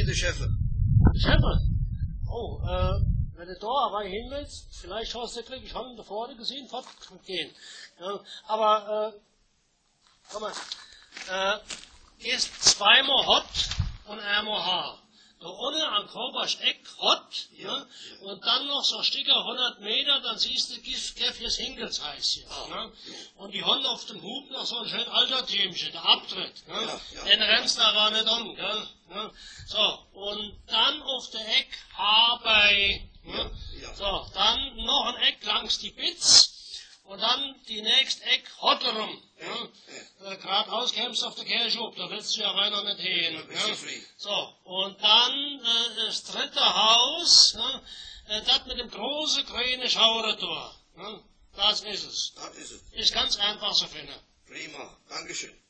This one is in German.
der Schäfer. Schäfer? Oh, wenn du da aber hin willst, vielleicht hast du Glück, ich habe ihn da vorne gesehen, fortgehen. Ja, aber, komm mal, ist zweimal Hot und einmal Haar. Da unten am Korbach Eck Hot, ja, und dann noch so ein Stück 100 Meter, dann siehst du Gefjes Hinkels heißt hier. Ja. Und die haben auf dem Hub noch so ein schön Altertümchen, der Abtritt. Ja. Den rennst du da gar nicht um. Gell? Ja. So, und dann auf der Eck Habei. Ja. So, dann noch ein Eck langs die Bitz. Und dann die nächste Eck Hotterum. Ja. Geradeaus kämst du auf der Kirche ab, da willst du ja reiner nicht hin. Ja. So, und dann das dritte Haus, ja, das mit dem großen grünen Schauertor. Ja. Das ist es. Das ist es. Ist ganz einfach zu finden. Prima. Dankeschön.